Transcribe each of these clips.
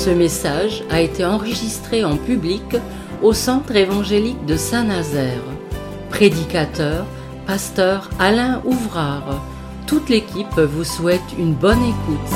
Ce message a été enregistré en public au Centre évangélique de Saint-Nazaire. Prédicateur, pasteur Alain Ouvrard. Toute l'équipe vous souhaite une bonne écoute.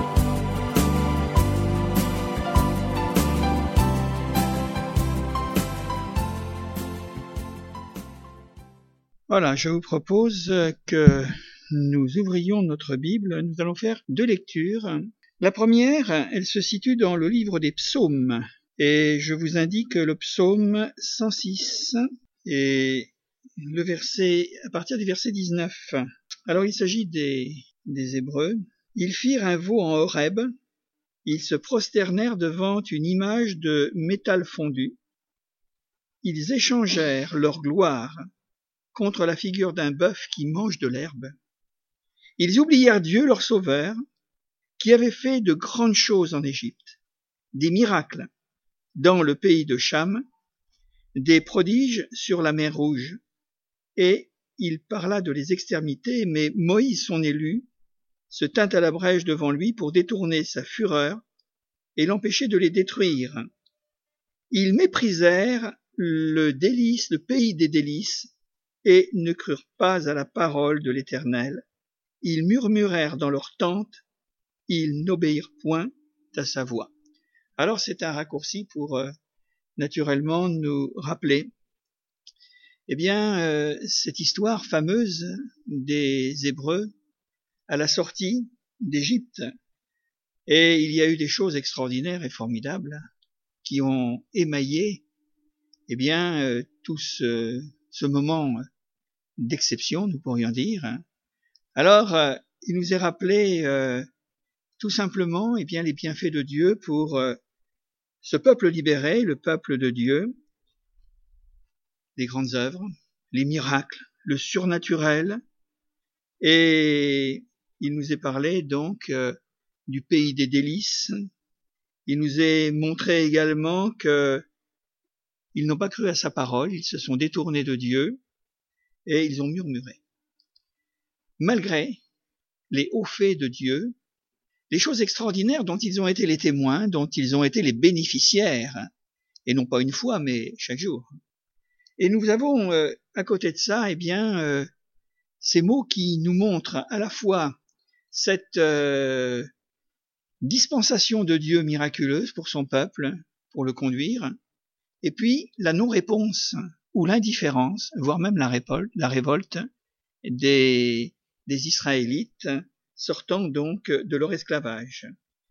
Voilà, je vous propose que nous ouvrions notre Bible. Nous allons faire deux lectures. La première, elle se situe dans le livre des psaumes. Et je vous indique le psaume 106 et le verset, à partir du verset 19. Alors il s'agit des Hébreux. Ils firent un veau en Horeb. Ils se prosternèrent devant une image de métal fondu. Ils échangèrent leur gloire contre la figure d'un bœuf qui mange de l'herbe. Ils oublièrent Dieu, leur sauveur, qui avait fait de grandes choses en Égypte, des miracles dans le pays de Cham, des prodiges sur la mer Rouge. Et il parla de les exterminer, mais Moïse, son élu, se tint à la brèche devant lui pour détourner sa fureur et l'empêcher de les détruire. Ils méprisèrent le pays des délices, et ne crurent pas à la parole de l'Éternel. Ils murmurèrent dans leurs tentes, ils n'obéirent point à sa voix. Alors c'est un raccourci pour naturellement nous rappeler cette histoire fameuse des Hébreux à la sortie d'Égypte. Et il y a eu des choses extraordinaires et formidables qui ont émaillé tout ce moment d'exception, nous pourrions dire. Alors, il nous est rappelé tout simplement les bienfaits de Dieu pour ce peuple libéré, le peuple de Dieu, les grandes œuvres, les miracles, le surnaturel, et il nous est parlé donc du pays des délices. Il nous est montré également que ils n'ont pas cru à sa parole, ils se sont détournés de Dieu et ils ont murmuré. Malgré les hauts faits de Dieu, les choses extraordinaires dont ils ont été les témoins, dont ils ont été les bénéficiaires, et non pas une fois, mais chaque jour. Et nous avons à côté de ça, ces mots qui nous montrent à la fois cette dispensation de Dieu miraculeuse pour son peuple, pour le conduire, et puis la non-réponse ou l'indifférence, voire même la révolte des Israélites sortant donc de leur esclavage.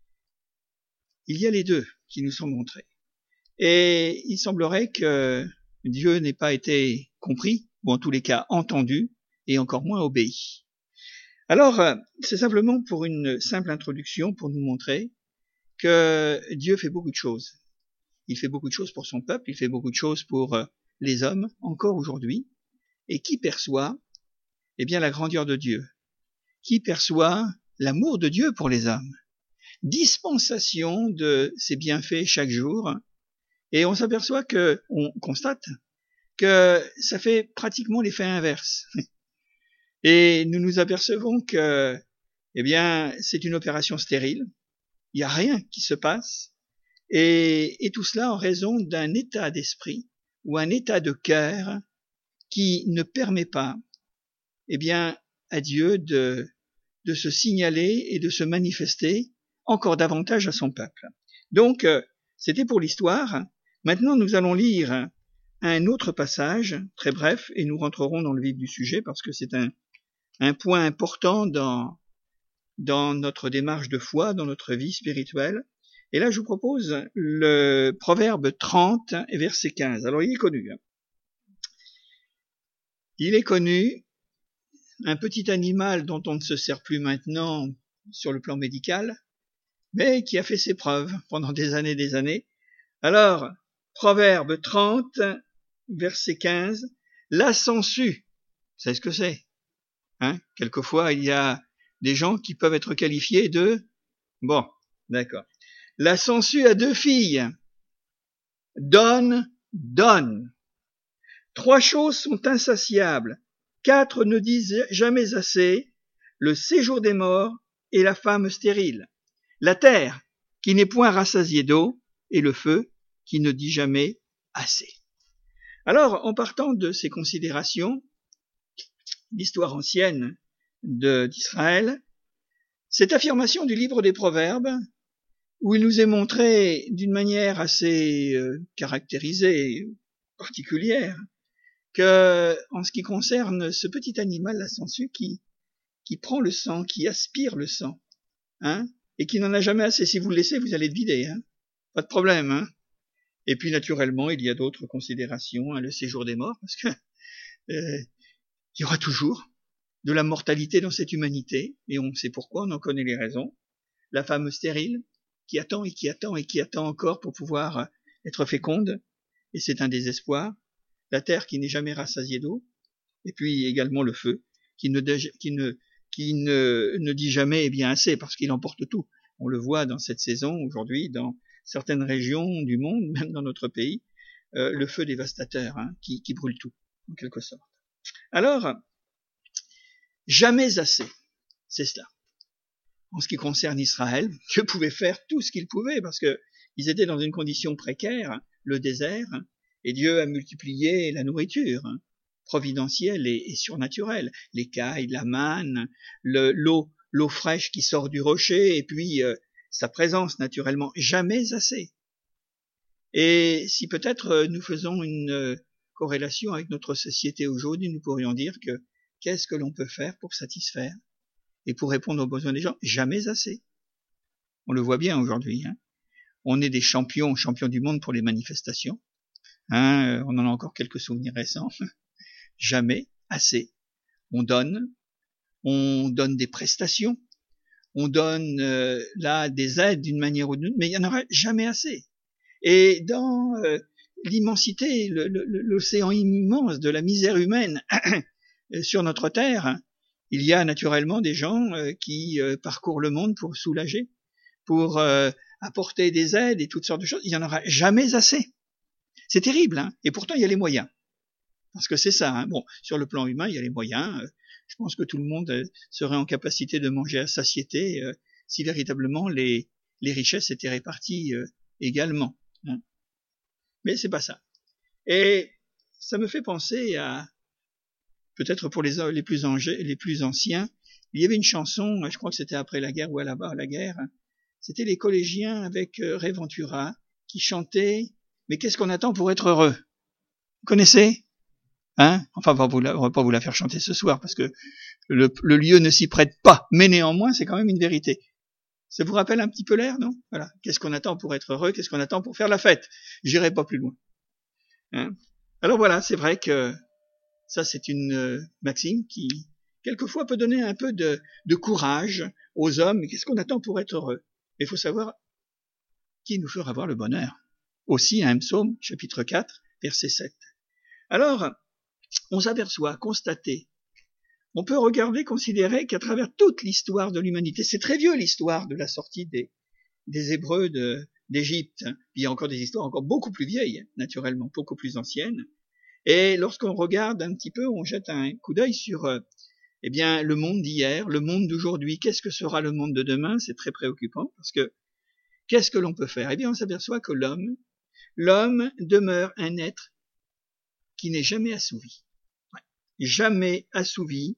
Il y a les deux qui nous sont montrés. Et il semblerait que Dieu n'ait pas été compris, ou en tous les cas entendu, et encore moins obéi. Alors, c'est simplement pour une simple introduction, pour nous montrer que Dieu fait beaucoup de choses. Il fait beaucoup de choses pour son peuple, il fait beaucoup de choses pour les hommes, encore aujourd'hui. Et qui perçoit la grandeur de Dieu? Qui perçoit l'amour de Dieu pour les hommes? Dispensation de ses bienfaits chaque jour. Et on s'aperçoit on constate que ça fait pratiquement l'effet inverse. Et nous nous apercevons que, c'est une opération stérile. Il n'y a rien qui se passe. Et tout cela en raison d'un état d'esprit ou un état de cœur qui ne permet pas, à Dieu de se signaler et de se manifester encore davantage à son peuple. Donc, c'était pour l'histoire. Maintenant, nous allons lire un autre passage, très bref, et nous rentrerons dans le vif du sujet parce que c'est un point important dans notre démarche de foi, dans notre vie spirituelle. Et là, je vous propose le Proverbe 30, verset 15. Alors, il est connu. Il est connu, un petit animal dont on ne se sert plus maintenant sur le plan médical, mais qui a fait ses preuves pendant des années. Alors, Proverbe 30, verset 15, la sangsue, vous savez ce que c'est? Quelquefois, il y a des gens qui peuvent être qualifiés de... Bon, d'accord. La sangsue a 2 filles. Donne. 3 choses sont insatiables. 4 ne disent jamais assez. Le séjour des morts et la femme stérile. La terre qui n'est point rassasié d'eau, et le feu qui ne dit jamais assez. Alors, en partant de ces considérations, l'histoire ancienne d'Israël, cette affirmation du livre des Proverbes, où il nous est montré d'une manière assez caractérisée, particulière, que, en ce qui concerne ce petit animal, la sangsue, qui prend le sang, qui aspire le sang, hein, et qui n'en a jamais assez. Si vous le laissez, vous allez le vider, hein, pas de problème, hein. Et puis, naturellement, il y a d'autres considérations, hein, le séjour des morts, parce que il y aura toujours de la mortalité dans cette humanité, et on sait pourquoi, on en connaît les raisons. La femme stérile, qui attend et qui attend et qui attend encore pour pouvoir être féconde, et c'est un désespoir. La terre qui n'est jamais rassasiée d'eau, et puis également le feu, qui ne dit jamais bien assez, parce qu'il emporte tout. On le voit dans cette saison, aujourd'hui, dans certaines régions du monde, même dans notre pays, le feu dévastateur, hein, qui brûle tout, en quelque sorte. Alors, jamais assez, c'est cela. En ce qui concerne Israël, Dieu pouvait faire tout ce qu'il pouvait, parce que ils étaient dans une condition précaire, le désert, et Dieu a multiplié la nourriture, providentielle et surnaturelle, l'écaille, la manne, l'eau fraîche qui sort du rocher, et puis sa présence naturellement, jamais assez. Et si peut-être nous faisons une corrélation avec notre société aujourd'hui, nous pourrions dire que qu'est-ce que l'on peut faire pour satisfaire et pour répondre aux besoins des gens? Jamais assez. On le voit bien aujourd'hui, hein. On est des champions du monde pour les manifestations, hein, on en a encore quelques souvenirs récents. Jamais assez. On donne des prestations, on donne là des aides d'une manière ou d'une autre, mais il n'y en aura jamais assez. Et dans l'immensité, l'océan immense de la misère humaine sur notre terre, il y a naturellement des gens qui parcourent le monde pour soulager, pour apporter des aides et toutes sortes de choses. Il n'y en aura jamais assez. C'est terrible, hein, et pourtant il y a les moyens. Parce que c'est ça, hein. Bon, sur le plan humain, il y a les moyens. Je pense que tout le monde serait en capacité de manger à satiété si véritablement les richesses étaient réparties également, hein. Mais c'est pas ça. Et ça me fait penser à, peut-être pour les plus anciens, il y avait une chanson, je crois que c'était après la guerre ou à la guerre, c'était les collégiens avec Ray Ventura qui chantaient « Mais qu'est-ce qu'on attend pour être heureux ?» Vous connaissez ? Hein, enfin, on va pas vous la faire chanter ce soir parce que le lieu ne s'y prête pas, mais néanmoins, c'est quand même une vérité. Ça vous rappelle un petit peu l'air, non? Voilà. Qu'est-ce qu'on attend pour être heureux? Qu'est-ce qu'on attend pour faire la fête? J'irai pas plus loin. Hein? Alors voilà, c'est vrai que ça, c'est une maxime qui, quelquefois, peut donner un peu de courage aux hommes. Qu'est-ce qu'on attend pour être heureux? Il faut savoir qui nous fera avoir le bonheur. Aussi, un psaume, chapitre 4, verset 7. Alors, on s'aperçoit, constater, on peut regarder, considérer qu'à travers toute l'histoire de l'humanité, c'est très vieux l'histoire de la sortie des Hébreux d'Égypte, il y a encore des histoires encore beaucoup plus vieilles, naturellement, beaucoup plus anciennes, et lorsqu'on regarde un petit peu, on jette un coup d'œil sur eh bien, le monde d'hier, le monde d'aujourd'hui, qu'est-ce que sera le monde de demain? C'est très préoccupant, parce que qu'est-ce que l'on peut faire? Eh bien, on s'aperçoit que l'homme demeure un être qui n'est jamais assouvi. Ouais. Jamais assouvi,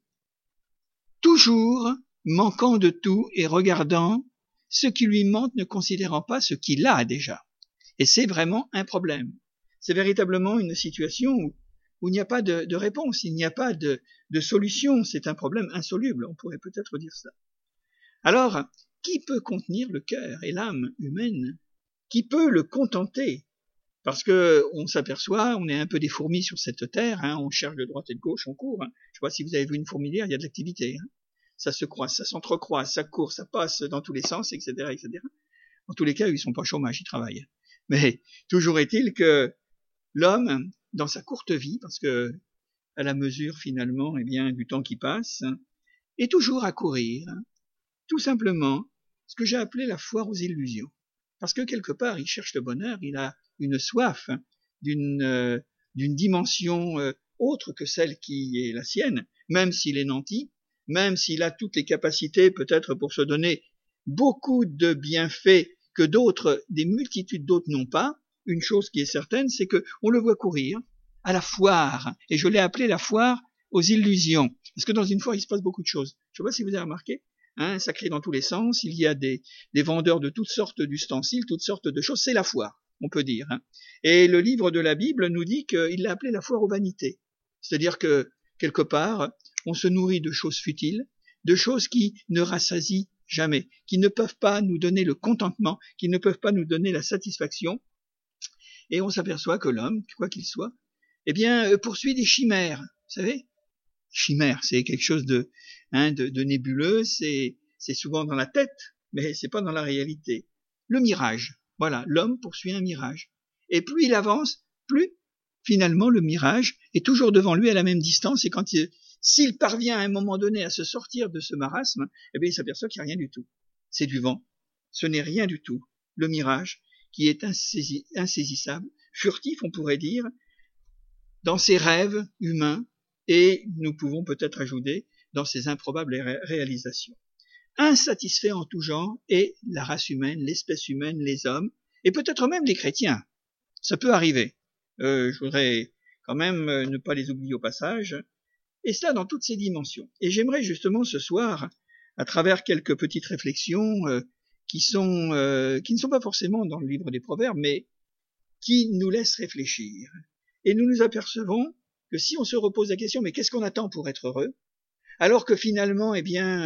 toujours manquant de tout et regardant ce qui lui manque, ne considérant pas ce qu'il a déjà. Et c'est vraiment un problème. C'est véritablement une situation où il n'y a pas de réponse, il n'y a pas de solution, c'est un problème insoluble, on pourrait peut-être dire ça. Alors, qui peut contenir le cœur et l'âme humaine? Qui peut le contenter? Parce que on s'aperçoit, on est un peu des fourmis sur cette terre, hein, on cherche de droite et de gauche, on court. Hein. Je sais pas si vous avez vu une fourmilière, il y a de l'activité. Hein. Ça se croise, ça s'entrecroise, ça court, ça passe dans tous les sens, etc., etc. En tous les cas, ils sont pas au chômage, ils travaillent. Mais toujours est-il que l'homme, dans sa courte vie, parce que à la mesure finalement, eh bien, du temps qui passe, est toujours à courir, tout simplement, ce que j'ai appelé la foire aux illusions. Parce que quelque part, il cherche le bonheur, il a une soif d'une dimension autre que celle qui est la sienne, même s'il est nanti, même s'il a toutes les capacités peut-être pour se donner beaucoup de bienfaits que d'autres, des multitudes d'autres n'ont pas, une chose qui est certaine, c'est que on le voit courir à la foire, et je l'ai appelé la foire aux illusions, parce que dans une foire il se passe beaucoup de choses. Je ne sais pas si vous avez remarqué, ça crie dans tous les sens, il y a des vendeurs de toutes sortes d'ustensiles, toutes sortes de choses, c'est la foire, on peut dire. Et le livre de la Bible nous dit qu'il l'a appelé la foire aux vanités, c'est-à-dire que quelque part on se nourrit de choses futiles, de choses qui ne rassasient jamais, qui ne peuvent pas nous donner le contentement, qui ne peuvent pas nous donner la satisfaction, et on s'aperçoit que l'homme, quoi qu'il soit, poursuit des chimères, vous savez. Chimère, c'est quelque chose de nébuleux, c'est souvent dans la tête, mais c'est pas dans la réalité. Le mirage, voilà, l'homme poursuit un mirage. Et plus il avance, plus finalement le mirage est toujours devant lui à la même distance, et s'il parvient à un moment donné à se sortir de ce marasme, il s'aperçoit qu'il n'y a rien du tout. C'est du vent, ce n'est rien du tout. Le mirage, qui est insaisissable, furtif on pourrait dire, dans ses rêves humains, et nous pouvons peut-être ajouter dans ses improbables réalisations. Insatisfait en tout genre est la race humaine, l'espèce humaine, les hommes, et peut-être même les chrétiens. Ça peut arriver. Je voudrais quand même ne pas les oublier au passage, et cela dans toutes ses dimensions. Et j'aimerais justement ce soir, à travers quelques petites réflexions qui ne sont pas forcément dans le livre des Proverbes, mais qui nous laissent réfléchir. Et nous nous apercevons que si on se repose la question, mais qu'est-ce qu'on attend pour être heureux? Alors que finalement,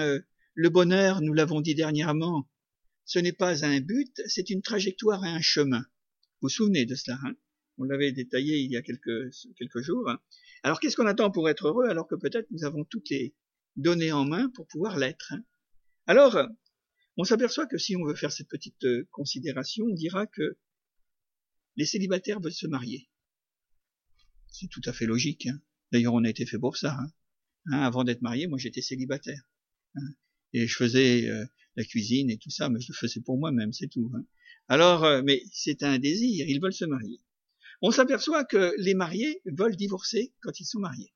le bonheur, nous l'avons dit dernièrement, ce n'est pas un but, c'est une trajectoire et un chemin. Vous vous souvenez de cela, On l'avait détaillé il y a quelques jours. Alors qu'est-ce qu'on attend pour être heureux, alors que peut-être nous avons toutes les données en main pour pouvoir l'être, Alors, on s'aperçoit que si on veut faire cette petite considération, on dira que les célibataires veulent se marier. C'est tout à fait logique. D'ailleurs, on a été fait pour ça. Avant d'être marié, moi j'étais célibataire. Et je faisais la cuisine et tout ça, mais je le faisais pour moi-même, c'est tout. Alors, mais c'est un désir, ils veulent se marier. On s'aperçoit que les mariés veulent divorcer quand ils sont mariés.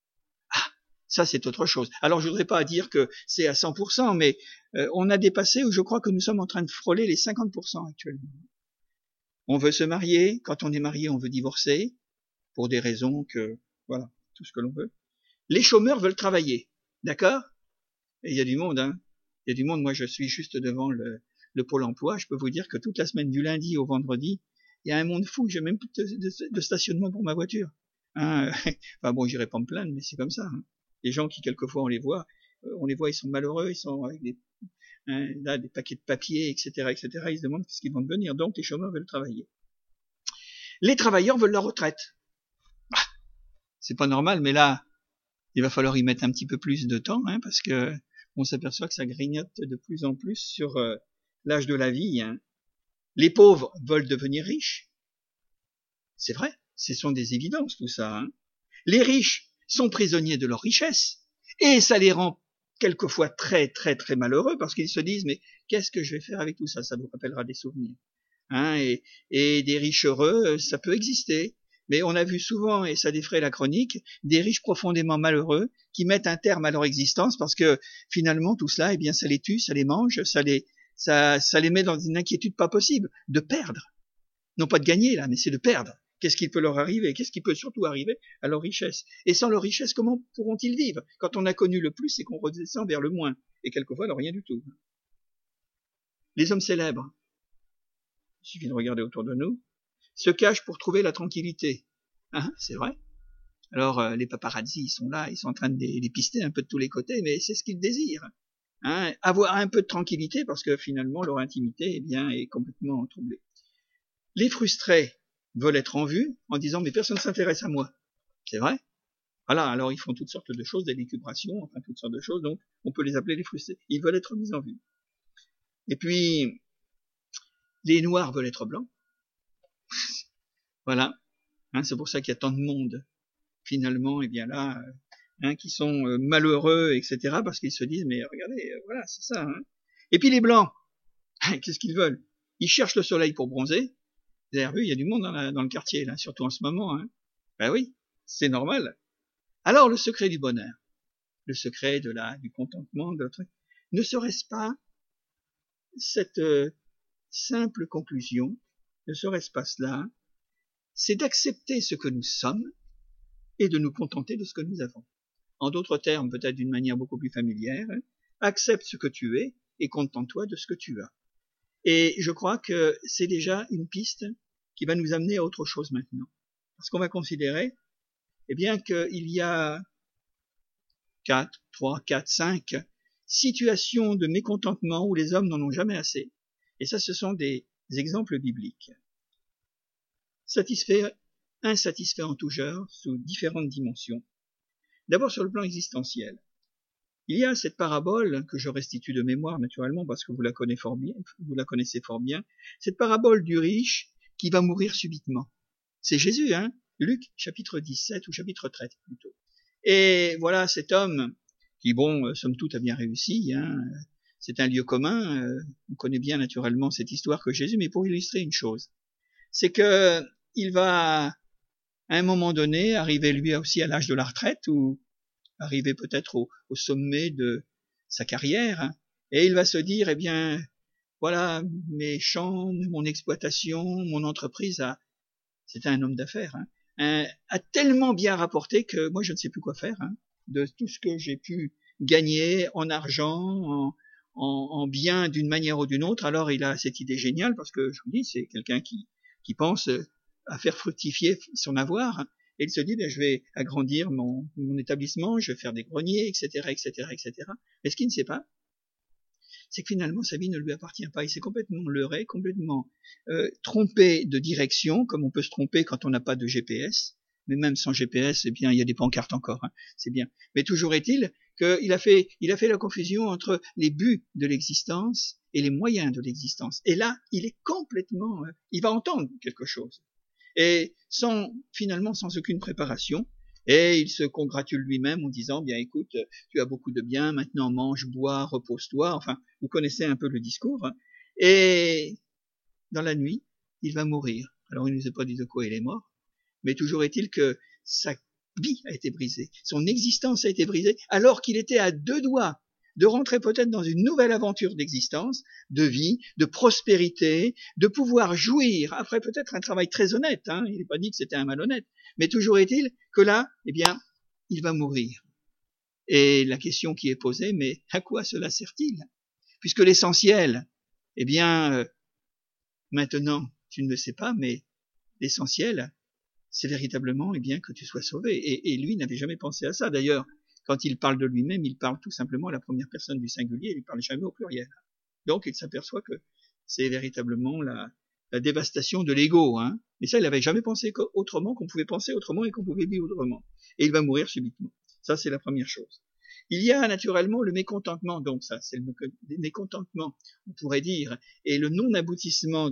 Ça c'est autre chose. Alors je voudrais pas dire que c'est à 100%, mais on a dépassé, ou je crois que nous sommes en train de frôler les 50% actuellement. On veut se marier, quand on est marié, on veut divorcer, pour des raisons que, voilà, tout ce que l'on veut. Les chômeurs veulent travailler, d'accord? Et il y a du monde, Il y a du monde, moi je suis juste devant le pôle emploi, je peux vous dire que toute la semaine, du lundi au vendredi, il y a un monde fou, j'ai même plus de stationnement pour ma voiture. Enfin bon, j'irai pas me plaindre, mais c'est comme ça. Les gens qui, quelquefois, on les voit, ils sont malheureux, ils sont avec des paquets de papier, etc., ils se demandent ce qu'ils vont devenir. Donc, les chômeurs veulent travailler. Les travailleurs veulent leur retraite. C'est pas normal, mais là, il va falloir y mettre un petit peu plus de temps, parce que on s'aperçoit que ça grignote de plus en plus sur l'âge de la vie. Les pauvres veulent devenir riches. C'est vrai, ce sont des évidences tout ça. Les riches sont prisonniers de leur richesse, et ça les rend quelquefois très très très malheureux, parce qu'ils se disent, mais qu'est-ce que je vais faire avec tout ça? Ça vous rappellera des souvenirs. Et des riches heureux, ça peut exister. Mais on a vu souvent, et ça défraie la chronique, des riches profondément malheureux qui mettent un terme à leur existence parce que finalement tout cela, ça les tue, ça les mange, ça les met dans une inquiétude pas possible de perdre. Non pas de gagner là, mais c'est de perdre. Qu'est-ce qui peut leur arriver? Qu'est-ce qui peut surtout arriver à leur richesse? Et sans leur richesse, comment pourront-ils vivre? Quand on a connu le plus, c'est qu'on redescend vers le moins. Et quelquefois, alors rien du tout. Les hommes célèbres, il suffit de regarder autour de nous, se cachent pour trouver la tranquillité. C'est vrai. Alors, les paparazzis, ils sont là, ils sont en train de les pister un peu de tous les côtés, mais c'est ce qu'ils désirent. Avoir un peu de tranquillité, parce que finalement, leur intimité, est complètement troublée. Les frustrés veulent être en vue, en disant, mais personne ne s'intéresse à moi. C'est vrai. Voilà, alors ils font toutes sortes de choses, des lucubrations, enfin toutes sortes de choses, donc on peut les appeler les frustrés. Ils veulent être mis en vue. Et puis, les noirs veulent être blancs. Voilà. C'est pour ça qu'il y a tant de monde, finalement, qui sont malheureux, etc., parce qu'ils se disent, mais regardez, voilà, c'est ça. Et puis les blancs, qu'est-ce qu'ils veulent? Ils cherchent le soleil pour bronzer. Vous avez vu, il y a du monde dans le quartier, là, surtout en ce moment. Ben oui, c'est normal. Alors, le secret du bonheur, le secret du contentement, ne serait-ce pas cette simple conclusion de ce espace-là, c'est d'accepter ce que nous sommes et de nous contenter de ce que nous avons. En d'autres termes, peut-être d'une manière beaucoup plus familière, accepte ce que tu es et contente-toi de ce que tu as. Et je crois que c'est déjà une piste qui va nous amener à autre chose maintenant. Parce qu'on va considérer, eh bien, qu'il y a 3, 4, 5 situations de mécontentement où les hommes n'en ont jamais assez. Et ça, ce sont des exemples bibliques. Satisfait, insatisfait en tout genre, sous différentes dimensions. D'abord sur le plan existentiel. Il y a cette parabole que je restitue de mémoire naturellement parce que vous la connaissez fort bien, cette parabole du riche qui va mourir subitement. C'est Jésus, hein, Luc chapitre 17 ou chapitre 13 plutôt. Et voilà cet homme qui, bon, somme toute a bien réussi, hein, c'est un lieu commun, on connaît bien naturellement cette histoire que Jésus, mais pour illustrer une chose, c'est que il va à un moment donné arriver lui aussi à l'âge de la retraite ou arriver peut-être au sommet de sa carrière, hein, et il va se dire, eh bien, voilà, mes champs, mon exploitation, mon entreprise c'était un homme d'affaires, hein, a tellement bien rapporté que moi je ne sais plus quoi faire, hein, de tout ce que j'ai pu gagner en argent, en biens d'une manière ou d'une autre. Alors il a cette idée géniale, parce que je vous dis, c'est quelqu'un qui pense à faire fructifier son avoir, hein, et il se dit, ben, je vais agrandir mon établissement, je vais faire des greniers, etc., etc., etc. Mais ce qu'il ne sait pas, c'est que finalement sa vie ne lui appartient pas. Il s'est complètement leurré, complètement trompé de direction, comme on peut se tromper quand on n'a pas de GPS. Mais même sans GPS, eh bien, il y a des pancartes encore, hein, c'est bien. Mais toujours est-il qu'il a fait la confusion entre les buts de l'existence et les moyens de l'existence. Et là, il est complètement, il va entendre quelque chose. Et finalement, sans aucune préparation. Et il se congratule lui-même en disant, bien écoute, tu as beaucoup de biens, maintenant mange, bois, repose-toi. Enfin, vous connaissez un peu le discours. Et dans la nuit, il va mourir. Alors, il ne nous a pas dit de quoi il est mort, mais toujours est-il que sa vie a été brisée, son existence a été brisée, alors qu'il était à 2 doigts de rentrer peut-être dans une nouvelle aventure d'existence, de vie, de prospérité, de pouvoir jouir, après peut-être un travail très honnête, hein, il n'est pas dit que c'était un malhonnête, mais toujours est-il que là, eh bien, il va mourir. Et la question qui est posée, mais à quoi cela sert-il? Puisque l'essentiel, eh bien, maintenant, tu ne le sais pas, mais l'essentiel, c'est véritablement, eh bien, que tu sois sauvé. Et lui n'avait jamais pensé à ça. D'ailleurs, quand il parle de lui-même, il parle tout simplement à la première personne du singulier, il ne parle jamais au pluriel. Donc, il s'aperçoit que c'est véritablement la dévastation de l'ego, hein. Mais ça, il n'avait jamais pensé autrement, qu'on pouvait penser autrement et qu'on pouvait vivre autrement. Et il va mourir subitement. Ça, c'est la première chose. Il y a naturellement le mécontentement, donc ça, c'est le mécontentement, on pourrait dire, et le non-aboutissement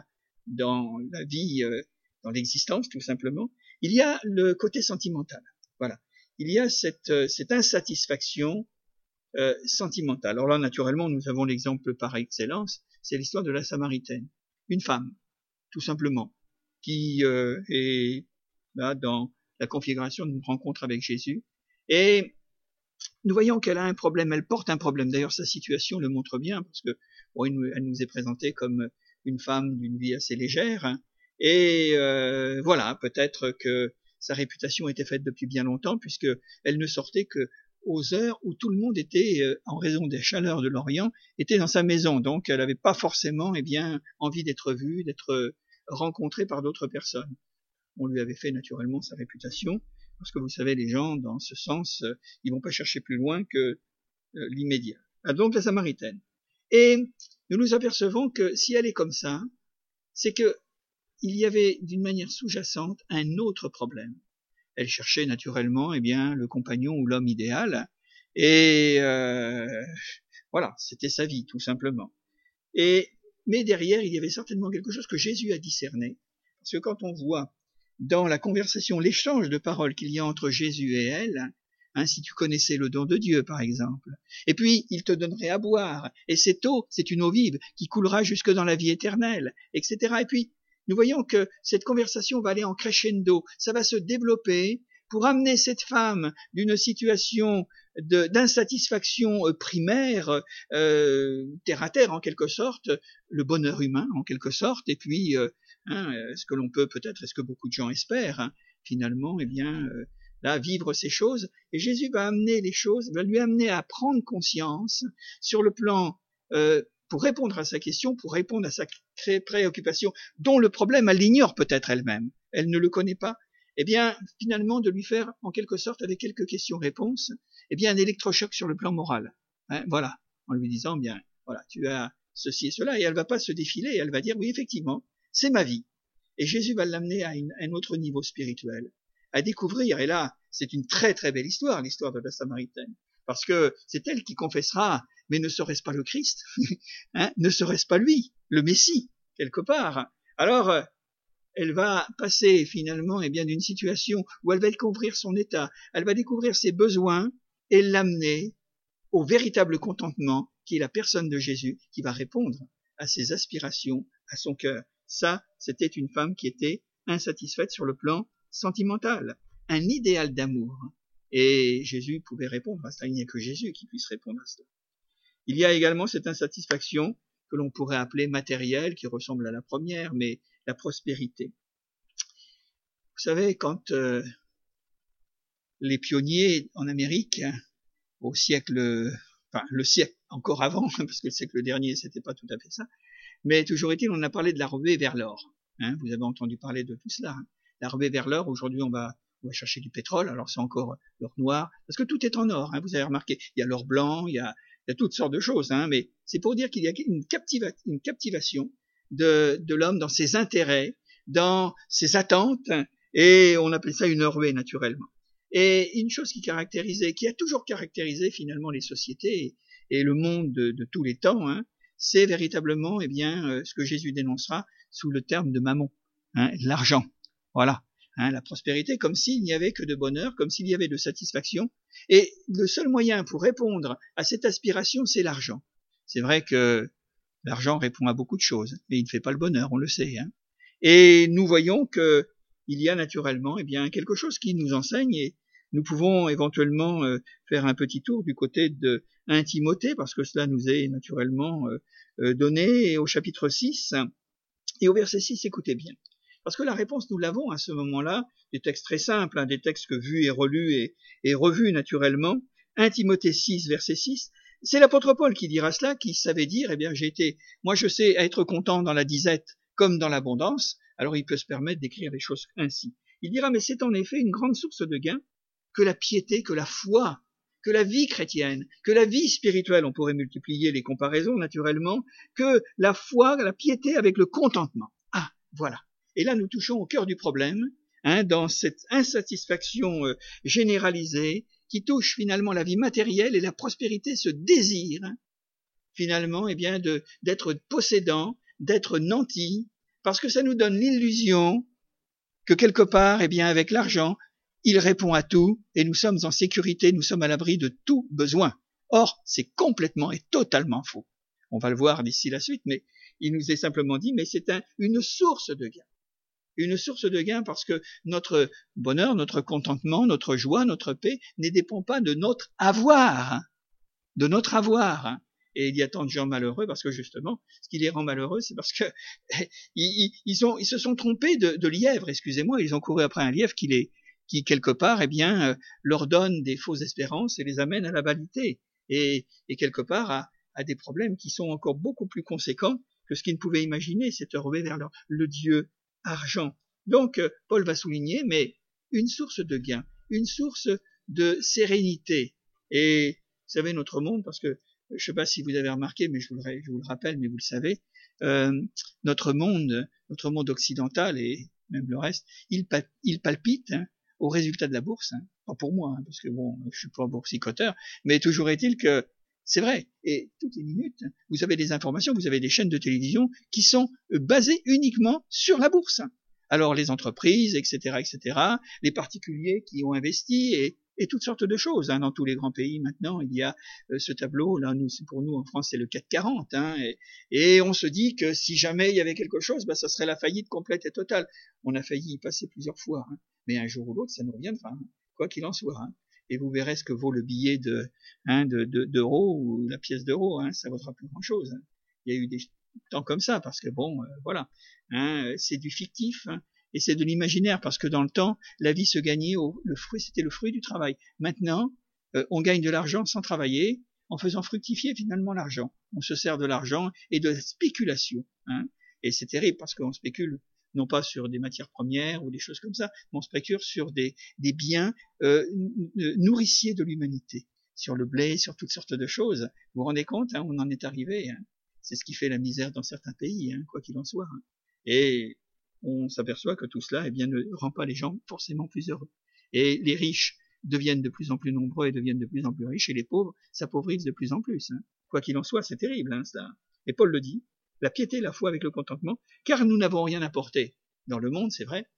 dans la vie, dans l'existence, tout simplement. Il y a le côté sentimental. Voilà. Il y a cette insatisfaction sentimentale. Alors là, naturellement, nous avons l'exemple par excellence, c'est l'histoire de la Samaritaine. Une femme, tout simplement, qui est là dans la configuration d'une rencontre avec Jésus. Et nous voyons qu'elle a un problème, elle porte un problème. D'ailleurs, sa situation le montre bien, parce que bon, elle nous est présentée comme une femme d'une vie assez légère, hein. Et voilà, peut-être que sa réputation était faite depuis bien longtemps, puisque elle ne sortait que aux heures où tout le monde était, en raison des chaleurs de l'Orient, était dans sa maison. Donc, elle n'avait pas forcément, eh bien, envie d'être vue, d'être rencontrée par d'autres personnes. On lui avait fait naturellement sa réputation, parce que vous savez, les gens, dans ce sens, ils vont pas chercher plus loin que l'immédiat. Ah, donc, la Samaritaine. Et nous nous apercevons que si elle est comme ça, c'est que il y avait d'une manière sous-jacente un autre problème. Elle cherchait naturellement, eh bien, le compagnon ou l'homme idéal, et voilà, c'était sa vie, tout simplement. Mais derrière, il y avait certainement quelque chose que Jésus a discerné, parce que quand on voit dans la conversation, l'échange de paroles qu'il y a entre Jésus et elle, hein, si tu connaissais le don de Dieu, par exemple, et puis il te donnerait à boire, et cette eau, c'est une eau vive qui coulera jusque dans la vie éternelle, etc. Et puis, nous voyons que cette conversation va aller en crescendo, ça va se développer pour amener cette femme d'une situation d'insatisfaction primaire, terre à terre en quelque sorte, le bonheur humain en quelque sorte, et puis ce que l'on peut peut-être, est-ce que beaucoup de gens espèrent, finalement, là, vivre ces choses, et Jésus va amener les choses, va lui amener à prendre conscience sur le plan, pour répondre à sa question, pour répondre à sa préoccupation, dont le problème, elle l'ignore peut-être elle-même, elle ne le connaît pas, finalement, de lui faire, en quelque sorte, avec quelques questions-réponses, un électrochoc sur le plan moral. Voilà, en lui disant, voilà, tu as ceci et cela, et elle va pas se défiler, et elle va dire, oui, effectivement, c'est ma vie. Et Jésus va l'amener à un autre niveau spirituel, à découvrir, et là, c'est une très très belle histoire, l'histoire de la Samaritaine, parce que c'est elle qui confessera, mais ne serait-ce pas le Christ, ne serait-ce pas lui, le Messie, quelque part. Alors, elle va passer finalement d'une situation où elle va découvrir son état, elle va découvrir ses besoins et l'amener au véritable contentement qui est la personne de Jésus, qui va répondre à ses aspirations, à son cœur. Ça, c'était une femme qui était insatisfaite sur le plan sentimental, un idéal d'amour. Et Jésus pouvait répondre à cela, il n'y a que Jésus qui puisse répondre à cela. Il y a également cette insatisfaction que l'on pourrait appeler matérielle, qui ressemble à la première, mais la prospérité. Vous savez, quand les pionniers en Amérique, au siècle, le siècle encore avant, parce que le siècle dernier, c'était pas tout à fait ça, mais toujours est-il, on a parlé de la ruée vers l'or. Vous avez entendu parler de tout cela. La ruée vers l'or, aujourd'hui, on va chercher du pétrole, alors c'est encore l'or noir, parce que tout est en or, vous avez remarqué. Il y a l'or blanc, il y a toutes sortes de choses, mais c'est pour dire qu'il y a une captivation de l'homme dans ses intérêts, dans ses attentes, et on appelle ça une ruée naturellement. Et une chose qui a toujours caractérisé finalement les sociétés et le monde de tous les temps, c'est véritablement ce que Jésus dénoncera sous le terme de mammon, l'argent. Voilà, la prospérité, comme s'il n'y avait que de bonheur, comme s'il y avait de satisfaction. Et le seul moyen pour répondre à cette aspiration, c'est l'argent. C'est vrai que l'argent répond à beaucoup de choses, mais il ne fait pas le bonheur, on le sait. Et nous voyons que il y a naturellement quelque chose qui nous enseigne, et nous pouvons éventuellement faire un petit tour du côté de 1 Timothée, parce que cela nous est naturellement donné, au chapitre 6, et au verset 6, écoutez bien. Parce que la réponse, nous l'avons à ce moment-là, des textes très simples, des textes que vus et relus et revus naturellement. 1 Timothée 6, verset 6, c'est l'apôtre Paul qui dira cela, qui savait dire, moi je sais être content dans la disette comme dans l'abondance, alors il peut se permettre d'écrire les choses ainsi. Il dira, mais c'est en effet une grande source de gain que la piété, que la foi, que la vie chrétienne, que la vie spirituelle, on pourrait multiplier les comparaisons naturellement, que la foi, la piété avec le contentement. Ah, voilà. Et là, nous touchons au cœur du problème, dans cette insatisfaction généralisée qui touche finalement la vie matérielle et la prospérité, ce désir, finalement, d'être possédant, d'être nanti, parce que ça nous donne l'illusion que quelque part, avec l'argent, il répond à tout et nous sommes en sécurité, nous sommes à l'abri de tout besoin. Or, c'est complètement et totalement faux. On va le voir d'ici la suite, mais il nous est simplement dit, mais c'est une source de gain. Une source de gain parce que notre bonheur, notre contentement, notre joie, notre paix ne dépend pas de notre avoir. De notre avoir. Et il y a tant de gens malheureux parce que justement, ce qui les rend malheureux, c'est parce que ils se sont trompés de lièvre, excusez-moi, ils ont couru après un lièvre qui quelque part, leur donne des fausses espérances et les amène à la vanité. Et quelque part à des problèmes qui sont encore beaucoup plus conséquents que ce qu'ils ne pouvaient imaginer, cette ruée vers le Dieu argent. Donc, Paul va souligner, mais une source de gain, une source de sérénité. Et vous savez, notre monde, parce que je ne sais pas si vous avez remarqué, mais je vous le rappelle, mais vous le savez, notre monde occidental et même le reste, il palpite au résultat de la bourse. Pas pour moi, parce que bon, je suis pas boursicoteur, mais toujours est-il que c'est vrai. Et toutes les minutes, vous avez des informations, vous avez des chaînes de télévision qui sont basées uniquement sur la bourse. Alors les entreprises, etc., les particuliers qui ont investi et toutes sortes de choses. Dans tous les grands pays maintenant, il y a ce tableau. Là, pour nous en France, c'est le CAC 40. Et on se dit que si jamais il y avait quelque chose, ça serait la faillite complète et totale. On a failli y passer plusieurs fois. mais un jour ou l'autre, ça nous reviendra, hein, quoi qu'il en soit. Hein. Et vous verrez ce que vaut le billet d'euro ou la pièce d'euro, hein, ça vaudra plus grand-chose. Hein. Il y a eu des temps comme ça, parce que bon, voilà, hein, c'est du fictif, hein, et c'est de l'imaginaire, parce que dans le temps, la vie se gagnait, c'était le fruit du travail. Maintenant, on gagne de l'argent sans travailler, en faisant fructifier finalement l'argent. On se sert de l'argent et de la spéculation, hein, et c'est terrible, parce qu'on spécule non pas sur des matières premières ou des choses comme ça, mais on spécule sur des biens nourriciers de l'humanité, sur le blé, sur toutes sortes de choses. Vous vous rendez compte, hein, on en est arrivé. Hein. C'est ce qui fait la misère dans certains pays, hein, quoi qu'il en soit. Hein. Et on s'aperçoit que tout cela, eh bien, ne rend pas les gens forcément plus heureux. Et les riches deviennent de plus en plus nombreux et deviennent de plus en plus riches, et les pauvres s'appauvrissent de plus en plus. Hein. Quoi qu'il en soit, c'est terrible, hein, ça. Et Paul le dit, la piété, la foi avec le contentement, car nous n'avons rien apporté dans le monde, c'est vrai.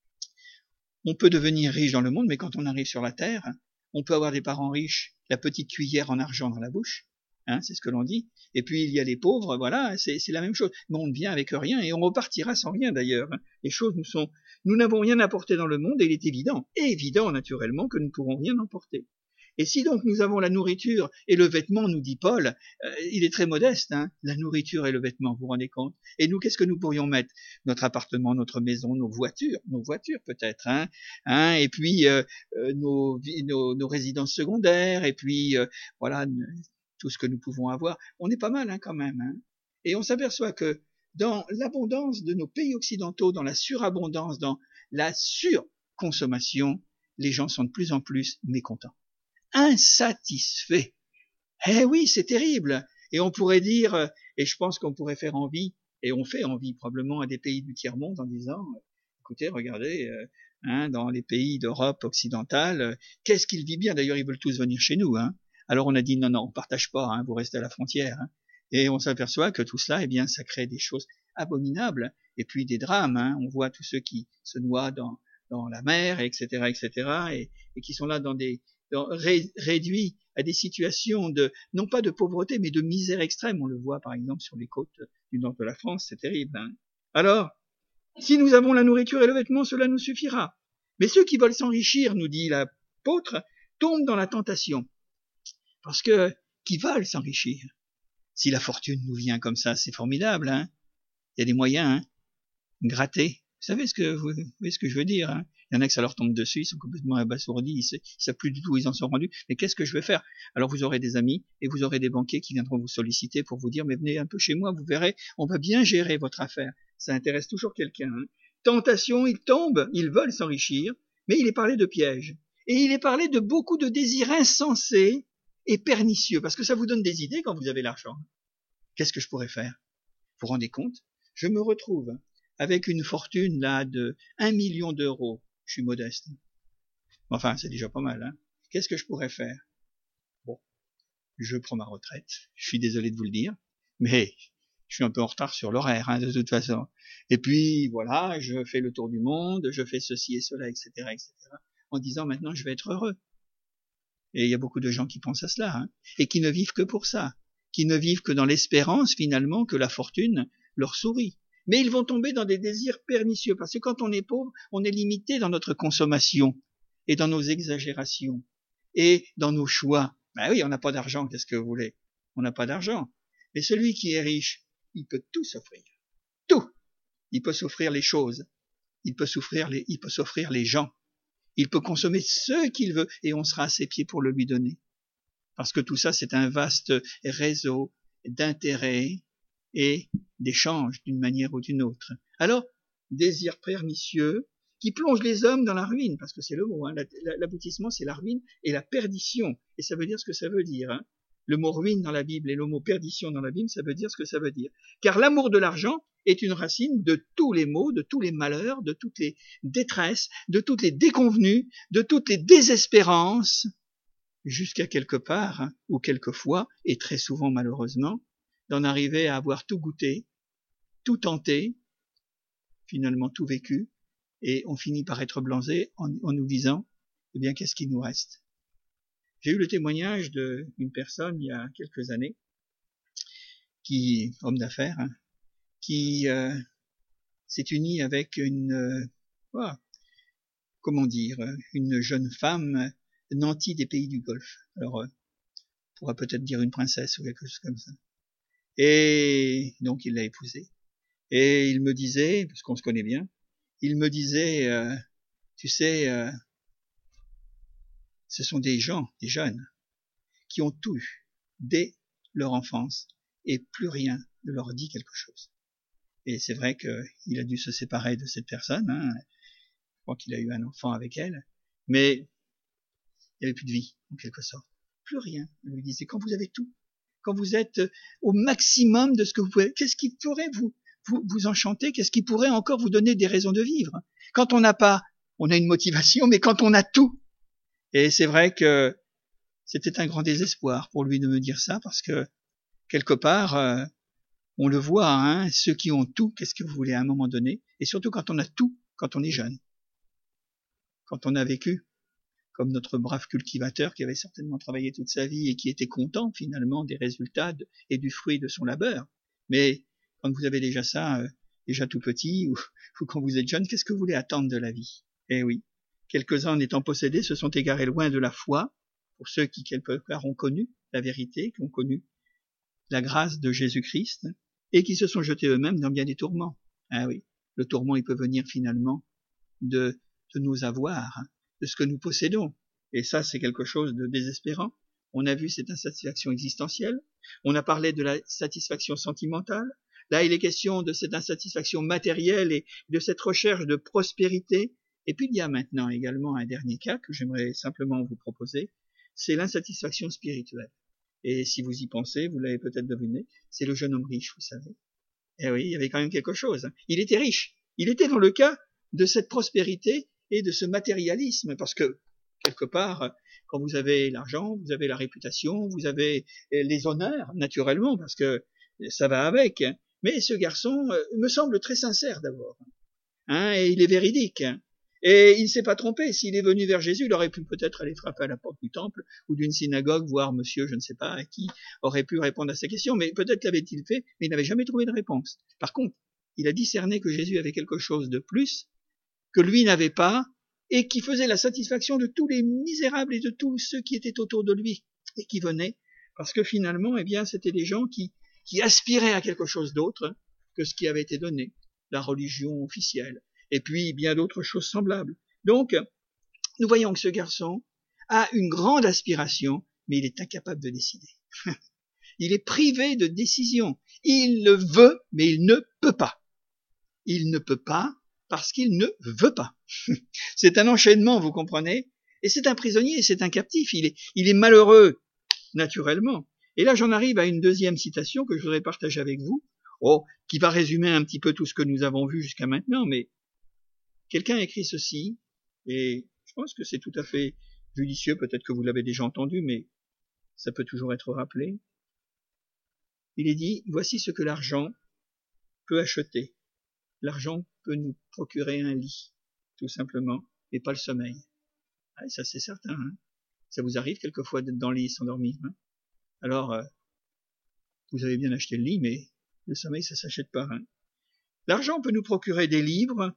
On peut devenir riche dans le monde, mais quand on arrive sur la terre, on peut avoir des parents riches, la petite cuillère en argent dans la bouche, hein, c'est ce que l'on dit. Et puis il y a les pauvres, voilà, c'est la même chose. Mais on ne vient avec rien et on repartira sans rien d'ailleurs. Les choses nous n'avons rien apporté dans le monde et il est évident naturellement que nous ne pourrons rien emporter. Et si donc nous avons la nourriture et le vêtement, nous dit Paul, il est très modeste, hein, la nourriture et le vêtement, vous vous rendez compte? Et nous, qu'est-ce que nous pourrions mettre? Notre appartement, notre maison, nos voitures peut-être, hein, et puis nos résidences secondaires, et puis voilà, tout ce que nous pouvons avoir. On est pas mal, hein, quand même. Hein. Et on s'aperçoit que dans l'abondance de nos pays occidentaux, dans la surabondance, dans la surconsommation, les gens sont de plus en plus mécontents. Insatisfait. Eh oui, c'est terrible. Et on pourrait dire, et je pense qu'on pourrait faire envie, et on fait envie probablement à des pays du tiers-monde en disant, écoutez, regardez, hein, dans les pays d'Europe occidentale, qu'est-ce qu'ils vivent bien. D'ailleurs, ils veulent tous venir chez nous. Hein. Alors on a dit, non, on partage pas, hein, vous restez à la frontière. Hein. Et on s'aperçoit que tout cela, eh bien, ça crée des choses abominables, et puis des drames. Hein. On voit tous ceux qui se noient dans la mer, etc., et qui sont là réduits à des situations non pas de pauvreté, mais de misère extrême. On le voit par exemple sur les côtes du nord de la France, c'est terrible. Hein. Alors, si nous avons la nourriture et le vêtement, cela nous suffira. Mais ceux qui veulent s'enrichir, nous dit l'apôtre, tombent dans la tentation. Parce que, qui veulent s'enrichir. Si la fortune nous vient comme ça, c'est formidable. Hein. Il y a des moyens, hein. Gratter. Vous savez ce que je veux dire, hein. Il y en a que ça leur tombe dessus, ils sont complètement abasourdis, ils savent plus du tout où ils en sont rendus. Mais qu'est-ce que je vais faire? Alors vous aurez des amis et vous aurez des banquiers qui viendront vous solliciter pour vous dire, mais venez un peu chez moi, vous verrez, on va bien gérer votre affaire. Ça intéresse toujours quelqu'un. Hein. Tentation, ils tombent, ils veulent s'enrichir, mais il est parlé de pièges. Et il est parlé de beaucoup de désirs insensés et pernicieux, parce que ça vous donne des idées quand vous avez l'argent. Qu'est-ce que je pourrais faire? Vous vous rendez compte? Je me retrouve avec une fortune là de 1 million d'euros. Je suis modeste. Enfin, c'est déjà pas mal. Hein. Qu'est-ce que je pourrais faire? Bon, je prends ma retraite. Je suis désolé de vous le dire, mais je suis un peu en retard sur l'horaire, hein, de toute façon. Et puis, voilà, je fais le tour du monde, je fais ceci et cela, etc., en disant maintenant je vais être heureux. Et il y a beaucoup de gens qui pensent à cela, hein, et qui ne vivent que pour ça, qui ne vivent que dans l'espérance finalement que la fortune leur sourit. Mais ils vont tomber dans des désirs pernicieux, parce que quand on est pauvre, on est limité dans notre consommation, et dans nos exagérations, et dans nos choix. Ben oui, on n'a pas d'argent, qu'est-ce que vous voulez? On n'a pas d'argent. Mais celui qui est riche, il peut tout s'offrir. Tout. Il peut s'offrir les choses. Il peut s'offrir les gens. Il peut consommer ce qu'il veut, et on sera à ses pieds pour le lui donner. Parce que tout ça, c'est un vaste réseau d'intérêts, et d'échanges d'une manière ou d'une autre. Alors, désir pernicieux qui plonge les hommes dans la ruine, parce que c'est le mot, hein, l'aboutissement c'est la ruine et la perdition, et ça veut dire ce que ça veut dire. Hein. Le mot ruine dans la Bible et le mot perdition dans la Bible, ça veut dire ce que ça veut dire. Car l'amour de l'argent est une racine de tous les maux, de tous les malheurs, de toutes les détresses, de toutes les déconvenues, de toutes les désespérances, jusqu'à quelque part, hein, ou quelquefois, et très souvent malheureusement, d'en arriver à avoir tout goûté, tout tenté, finalement tout vécu, et on finit par être blasé en nous disant, eh bien, qu'est-ce qui nous reste? J'ai eu le témoignage d'une personne il y a quelques années, homme d'affaires, hein, qui s'est uni avec une comment dire, une jeune femme nantie des pays du Golfe. Alors, on pourra peut-être dire une princesse ou quelque chose comme ça. Et donc, il l'a épousée. Et il me disait, parce qu'on se connaît bien, il me disait, tu sais, ce sont des gens, des jeunes, qui ont tout eu dès leur enfance et plus rien ne leur dit quelque chose. Et c'est vrai qu'il a dû se séparer de cette personne, hein. Je crois qu'il a eu un enfant avec elle, mais il n'y avait plus de vie, en quelque sorte. Plus rien. Il lui disait, quand vous avez tout, quand vous êtes au maximum de ce que vous pouvez, qu'est-ce qui pourrait vous enchanter, qu'est-ce qui pourrait encore vous donner des raisons de vivre? Quand on n'a pas, on a une motivation, mais quand on a tout. Et c'est vrai que c'était un grand désespoir pour lui de me dire ça, parce que, quelque part, on le voit, hein, ceux qui ont tout, qu'est-ce que vous voulez à un moment donné? Et surtout quand on a tout, quand on est jeune. Quand on a vécu, comme notre brave cultivateur qui avait certainement travaillé toute sa vie et qui était content finalement des résultats et du fruit de son labeur. Mais quand vous avez déjà ça, déjà tout petit, ou quand vous êtes jeune, qu'est-ce que vous voulez attendre de la vie? Eh oui, quelques-uns en étant possédés se sont égarés loin de la foi, pour ceux qui quelque part ont connu la vérité, qui ont connu la grâce de Jésus-Christ, et qui se sont jetés eux-mêmes dans bien des tourments. Ah oui, le tourment il peut venir finalement de nos avoirs, de ce que nous possédons. Et ça, c'est quelque chose de désespérant. On a vu cette insatisfaction existentielle. On a parlé de la satisfaction sentimentale. Là, il est question de cette insatisfaction matérielle et de cette recherche de prospérité. Et puis, il y a maintenant également un dernier cas que j'aimerais simplement vous proposer. C'est l'insatisfaction spirituelle. Et si vous y pensez, vous l'avez peut-être deviné, c'est le jeune homme riche, vous savez. Eh oui, il y avait quand même quelque chose. Il était riche. Il était dans le cas de cette prospérité et de ce matérialisme, parce que, quelque part, quand vous avez l'argent, vous avez la réputation, vous avez les honneurs, naturellement, parce que ça va avec. Mais ce garçon me semble très sincère d'abord, hein, et il est véridique. Et il ne s'est pas trompé. S'il est venu vers Jésus, il aurait pu peut-être aller frapper à la porte du temple ou d'une synagogue, voir monsieur, je ne sais pas, qui aurait pu répondre à ces questions, mais peut-être l'avait-il fait, mais il n'avait jamais trouvé de réponse. Par contre, il a discerné que Jésus avait quelque chose de plus, que lui n'avait pas, et qui faisait la satisfaction de tous les misérables et de tous ceux qui étaient autour de lui, et qui venaient, parce que finalement, eh bien, c'était des gens qui aspiraient à quelque chose d'autre que ce qui avait été donné, la religion officielle, et puis bien d'autres choses semblables. Donc, nous voyons que ce garçon a une grande aspiration, mais il est incapable de décider. Il est privé de décision. Il le veut, mais il ne peut pas. Il ne peut pas parce qu'il ne veut pas. C'est un enchaînement, vous comprenez? Et c'est un prisonnier, c'est un captif. Il est malheureux, naturellement. Et là, j'en arrive à une deuxième citation que je voudrais partager avec vous, qui va résumer un petit peu tout ce que nous avons vu jusqu'à maintenant, mais quelqu'un a écrit ceci, et je pense que c'est tout à fait judicieux, peut-être que vous l'avez déjà entendu, mais ça peut toujours être rappelé. Il est dit, voici ce que l'argent peut acheter. L'argent peut nous procurer un lit, tout simplement, et pas le sommeil. Ah, ça c'est certain, hein. Ça vous arrive quelquefois d'être dans le lit et s'endormir, hein. Alors, vous avez bien acheté le lit, mais le sommeil ça s'achète pas, hein. L'argent peut nous procurer des livres,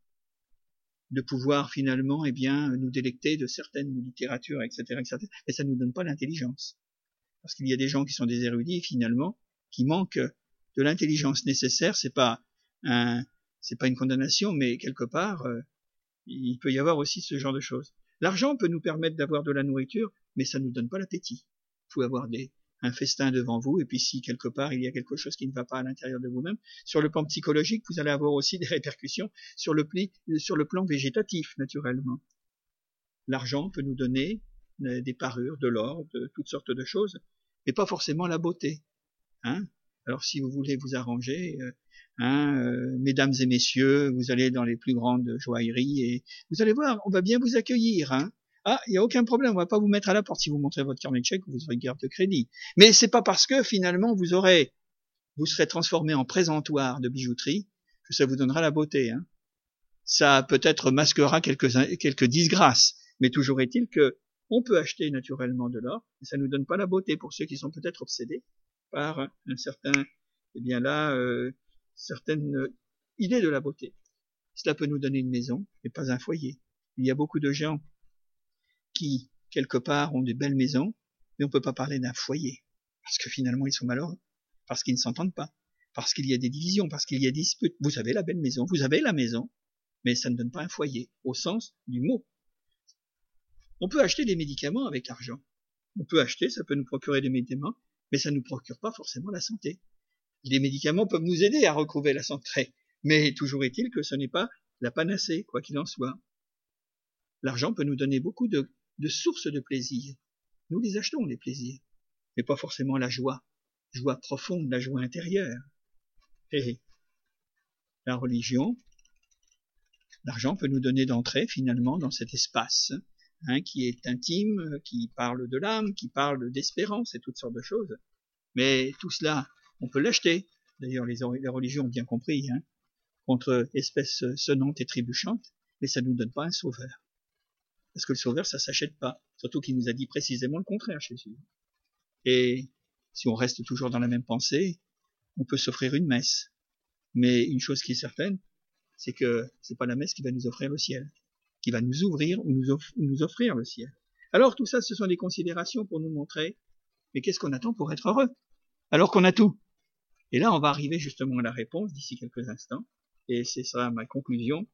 de pouvoir finalement, eh bien, nous délecter de certaines littératures, etc., etc. Mais ça ne nous donne pas l'intelligence. Parce qu'il y a des gens qui sont des érudits, finalement, qui manquent de l'intelligence nécessaire. C'est pas une condamnation, mais quelque part, il peut y avoir aussi ce genre de choses. L'argent peut nous permettre d'avoir de la nourriture, mais ça ne nous donne pas l'appétit. Vous pouvez avoir un festin devant vous, et puis si quelque part il y a quelque chose qui ne va pas à l'intérieur de vous-même, sur le plan psychologique, vous allez avoir aussi des répercussions sur le plan végétatif, naturellement. L'argent peut nous donner des parures, de l'or, de toutes sortes de choses, mais pas forcément la beauté, hein. Alors si vous voulez vous arranger, mesdames et messieurs, vous allez dans les plus grandes joailleries et vous allez voir, on va bien vous accueillir, hein. Ah, il n'y a aucun problème, on va pas vous mettre à la porte si vous montrez votre carnet de chèque ou vous aurez une carte de crédit. Mais c'est pas parce que finalement vous serez transformé en présentoir de bijouterie que ça vous donnera la beauté, hein. Ça peut-être masquera quelques disgrâces, mais toujours est-il que on peut acheter naturellement de l'or, mais ça nous donne pas la beauté pour ceux qui sont peut-être obsédés par un certain, eh bien là, certaines idées de la beauté. Cela peut nous donner une maison, mais pas un foyer. Il y a beaucoup de gens qui, quelque part, ont de belles maisons, mais on ne peut pas parler d'un foyer, parce que finalement, ils sont malheureux, parce qu'ils ne s'entendent pas, parce qu'il y a des divisions, parce qu'il y a des disputes. Vous avez la belle maison, vous avez la maison, mais ça ne donne pas un foyer, au sens du mot. On peut acheter des médicaments avec l'argent. On peut acheter, ça peut nous procurer des médicaments, mais ça ne nous procure pas forcément la santé. Les médicaments peuvent nous aider à retrouver la santé, mais toujours est-il que ce n'est pas la panacée, quoi qu'il en soit. L'argent peut nous donner beaucoup de sources de plaisir. Nous les achetons, les plaisirs, mais pas forcément la joie profonde, la joie intérieure. Et la religion, l'argent peut nous donner d'entrée finalement dans cet espace qui est intime, qui parle de l'âme, qui parle d'espérance et toutes sortes de choses. Mais tout cela, on peut l'acheter. D'ailleurs, les religions ont bien compris, contre espèces sonnantes et trébuchantes, mais ça ne nous donne pas un sauveur. Parce que le sauveur, ça s'achète pas. Surtout qu'il nous a dit précisément le contraire, Jésus. Et si on reste toujours dans la même pensée, on peut s'offrir une messe. Mais une chose qui est certaine, c'est que c'est pas la messe qui va nous offrir le ciel, qui va nous ouvrir ou nous offrir le ciel. Alors tout ça, ce sont des considérations pour nous montrer, mais qu'est-ce qu'on attend pour être heureux, alors qu'on a tout? Et là, on va arriver justement à la réponse d'ici quelques instants, et c'est ça ma conclusion.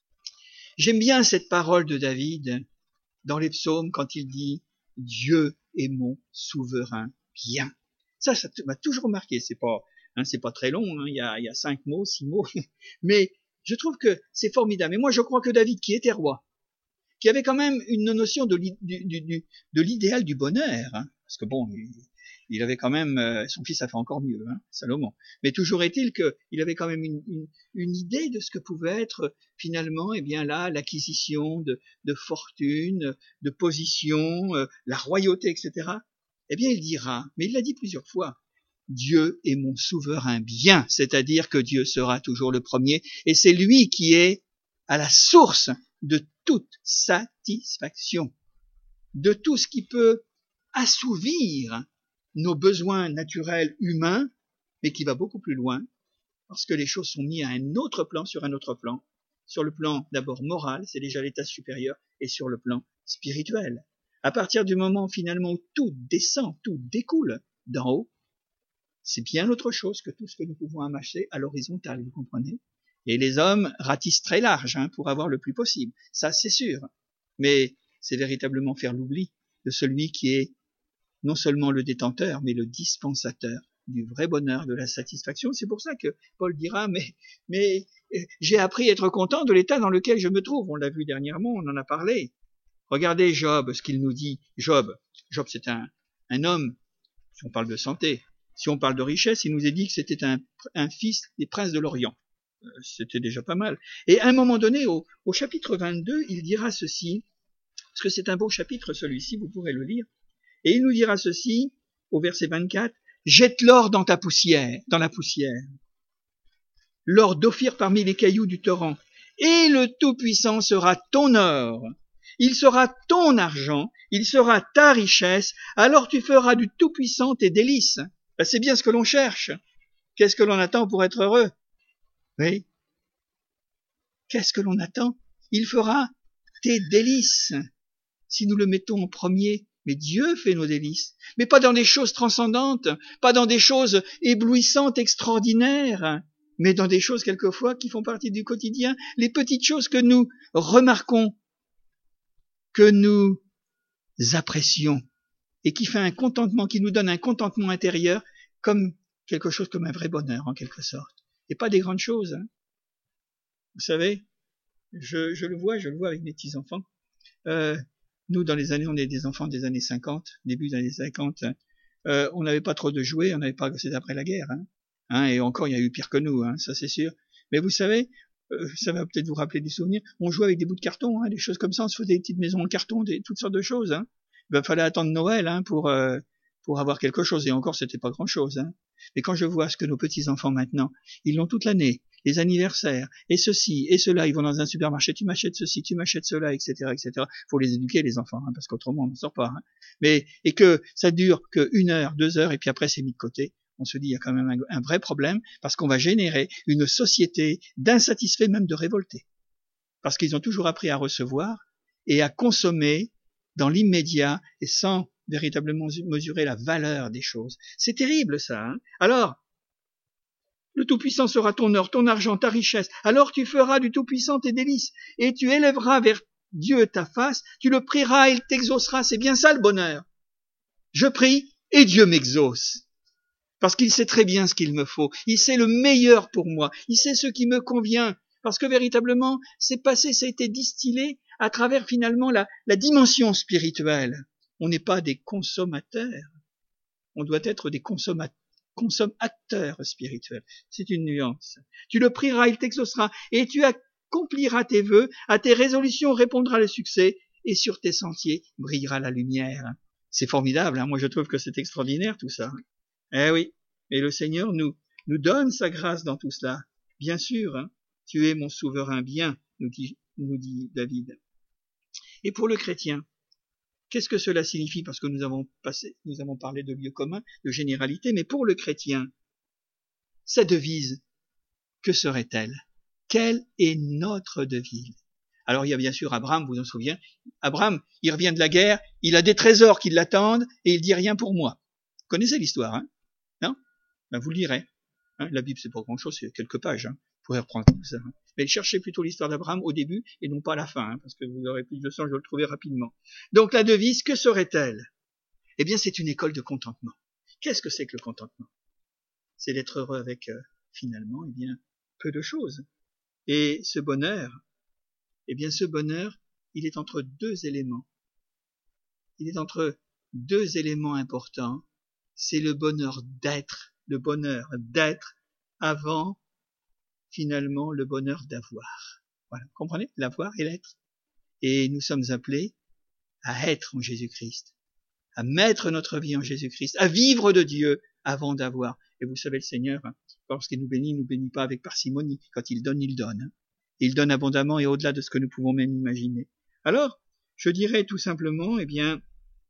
J'aime bien cette parole de David dans les psaumes quand il dit « Dieu est mon souverain bien ». Ça m'a toujours marqué, c'est pas très long, il y a 5 mots, 6 mots, mais je trouve que c'est formidable. Et moi, je crois que David, qui était roi, qui avait quand même une notion de l'idéal du bonheur, parce que bon, il avait quand même, son fils a fait encore mieux, Salomon. Mais toujours est-il qu'il avait quand même une idée de ce que pouvait être finalement, eh bien là, l'acquisition de fortune, de position, la royauté, etc. Eh bien, il dira, mais il l'a dit plusieurs fois, Dieu est mon souverain bien, c'est-à-dire que Dieu sera toujours le premier, et c'est lui qui est à la source de toute satisfaction, de tout ce qui peut assouvir nos besoins naturels humains, mais qui va beaucoup plus loin, parce que les choses sont mises à un autre plan, sur un autre plan, sur le plan d'abord moral, c'est déjà l'état supérieur, et sur le plan spirituel. À partir du moment finalement où tout descend, tout découle d'en haut, c'est bien autre chose que tout ce que nous pouvons amasser à l'horizontale, vous comprenez? Et les hommes ratissent très large pour avoir le plus possible, ça c'est sûr. Mais c'est véritablement faire l'oubli de celui qui est non seulement le détenteur, mais le dispensateur du vrai bonheur, de la satisfaction. C'est pour ça que Paul dira, mais j'ai appris à être content de l'état dans lequel je me trouve. On l'a vu dernièrement, on en a parlé. Regardez Job, ce qu'il nous dit. Job, c'est un homme, si on parle de santé, si on parle de richesse, il nous a dit que c'était un fils des princes de l'Orient. C'était déjà pas mal. Et à un moment donné, au chapitre 22, il dira ceci, parce que c'est un beau chapitre celui-ci, vous pourrez le lire, et il nous dira ceci, au verset 24, « Jette l'or dans la poussière, l'or d'Ophir parmi les cailloux du torrent, et le Tout-Puissant sera ton or, il sera ton argent, il sera ta richesse, alors tu feras du Tout-Puissant tes délices. » C'est bien ce que l'on cherche. Qu'est-ce que l'on attend pour être heureux? Oui. Qu'est-ce que l'on attend? Il fera tes délices. Si nous le mettons en premier, mais Dieu fait nos délices. Mais pas dans des choses transcendantes, pas dans des choses éblouissantes, extraordinaires, mais dans des choses quelquefois qui font partie du quotidien, les petites choses que nous remarquons, que nous apprécions, et qui fait un contentement, qui nous donne un contentement intérieur, comme quelque chose comme un vrai bonheur, en quelque sorte. Et pas des grandes choses. Vous savez, je le vois avec mes petits-enfants. Nous, dans les années, on est des enfants des années 50, début des années 50, on n'avait pas trop de jouets, on n'avait pas, c'est après la guerre, et encore, il y a eu pire que nous, ça c'est sûr. Mais vous savez, ça va peut-être vous rappeler des souvenirs, on jouait avec des bouts de carton, des choses comme ça, on se faisait des petites maisons en carton, toutes sortes de choses, Il fallait attendre Noël, pour avoir quelque chose, et encore, c'était pas grand-chose, Mais quand je vois ce que nos petits-enfants maintenant, ils l'ont toute l'année, les anniversaires, et ceci, et cela, ils vont dans un supermarché, tu m'achètes ceci, tu m'achètes cela, etc., etc. Faut les éduquer, les enfants, parce qu'autrement, on n'en sort pas, Mais, et que ça dure que 1 heure, 2 heures, et puis après, c'est mis de côté. On se dit, il y a quand même un vrai problème, parce qu'on va générer une société d'insatisfaits, même de révoltés. Parce qu'ils ont toujours appris à recevoir, et à consommer dans l'immédiat et sans véritablement mesurer la valeur des choses. C'est terrible ça. Hein. Alors, le Tout-Puissant sera ton or, ton argent, ta richesse. Alors tu feras du Tout-Puissant tes délices et tu élèveras vers Dieu ta face, tu le prieras et il t'exaucera. C'est bien ça le bonheur. Je prie et Dieu m'exauce. Parce qu'il sait très bien ce qu'il me faut. Il sait le meilleur pour moi. Il sait ce qui me convient. Parce que véritablement, c'est passé, ça a été distillé à travers finalement la dimension spirituelle. On n'est pas des consommateurs. On doit être des consommateurs spirituels. C'est une nuance. Tu le prieras, il t'exaucera, et tu accompliras tes vœux, à tes résolutions répondra le succès, et sur tes sentiers brillera la lumière. C'est formidable, hein. Moi je trouve que c'est extraordinaire tout ça. Eh oui, et le Seigneur nous donne sa grâce dans tout cela. Bien sûr, hein, tu es mon souverain bien, nous dit David. Et pour le chrétien, qu'est-ce que cela signifie? Parce que nous avons parlé de lieu commun, de généralité, mais pour le chrétien, sa devise, que serait-elle? Quelle est notre devise? Alors il y a bien sûr Abraham, vous vous en souvenez. Abraham, il revient de la guerre, il a des trésors qui l'attendent, et il dit rien pour moi. Vous connaissez l'histoire, hein? Non? Ben vous le lirez. Hein, la Bible, c'est pas grand-chose, c'est quelques pages. Hein. Vous pourrez reprendre tout ça. Hein. Mais cherchez plutôt l'histoire d'Abraham au début et non pas à la fin, hein, parce que vous aurez plus de temps, je vais le trouver rapidement. Donc la devise, que serait-elle? Eh bien, c'est une école de contentement. Qu'est-ce que c'est que le contentement? C'est d'être heureux avec, finalement, eh bien, peu de choses. Et ce bonheur, eh bien, ce bonheur, il est entre deux éléments. Il est entre deux éléments importants. C'est le bonheur d'être avant, finalement, le bonheur d'avoir. Voilà, comprenez? L'avoir et l'être. Et nous sommes appelés à être en Jésus-Christ, à mettre notre vie en Jésus-Christ, à vivre de Dieu avant d'avoir. Et vous savez, le Seigneur, lorsqu'il nous bénit pas avec parcimonie. Quand il donne, il donne. Il donne abondamment et au-delà de ce que nous pouvons même imaginer. Alors, je dirais tout simplement, eh bien,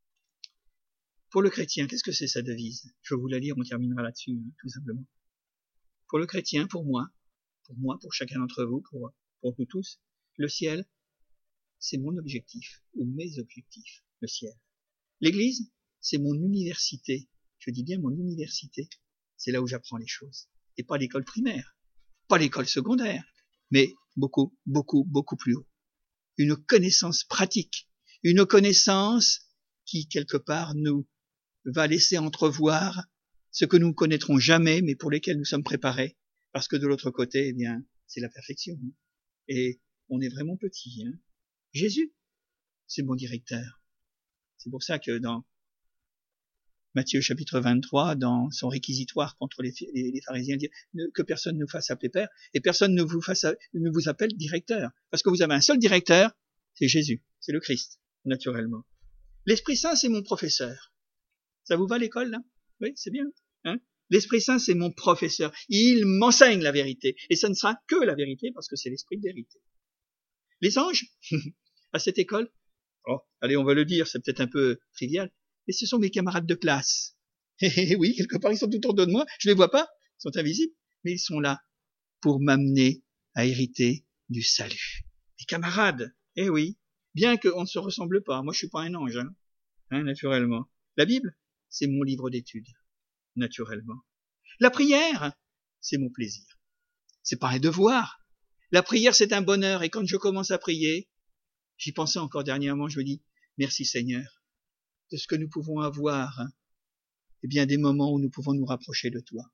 pour le chrétien, qu'est-ce que c'est sa devise? Je vais vous la lire, on terminera là-dessus, hein, tout simplement. Pour le chrétien, pour moi, pour chacun d'entre vous, pour nous tous, le ciel, c'est mon objectif, ou mes objectifs, le ciel. L'église, c'est mon université. Je dis bien mon université. C'est là où j'apprends les choses. Et pas l'école primaire, pas l'école secondaire, mais beaucoup, beaucoup, beaucoup plus haut. Une connaissance pratique, une connaissance qui, quelque part, nous va laisser entrevoir ce que nous ne connaîtrons jamais, mais pour lesquels nous sommes préparés. Parce que de l'autre côté, eh bien, c'est la perfection. Et on est vraiment petit. Hein. Jésus, c'est mon directeur. C'est pour ça que dans Matthieu chapitre 23, dans son réquisitoire contre les pharisiens, il dit que personne ne vous fasse appeler père et personne ne vous appelle directeur. Parce que vous avez un seul directeur, c'est Jésus, c'est le Christ, naturellement. L'Esprit Saint, c'est mon professeur. Ça vous va l'école, là? Oui, c'est bien. Hein? L'Esprit Saint, c'est mon professeur. Il m'enseigne la vérité. Et ça ne sera que la vérité parce que c'est l'esprit de vérité. Les anges, à cette école, allez, on va le dire, c'est peut-être un peu trivial, mais ce sont mes camarades de classe. Et oui, quelque part, ils sont tout autour de moi. Je les vois pas, ils sont invisibles, mais ils sont là pour m'amener à hériter du salut. Mes camarades, eh oui, bien qu'on ne se ressemble pas. Moi, je suis pas un ange, hein, naturellement. La Bible, c'est mon livre d'études, naturellement. La prière, c'est mon plaisir. C'est pas un devoir. La prière, c'est un bonheur. Et quand je commence à prier, j'y pensais encore dernièrement, je me dis, merci Seigneur, de ce que nous pouvons avoir, hein, eh bien, des moments où nous pouvons nous rapprocher de toi.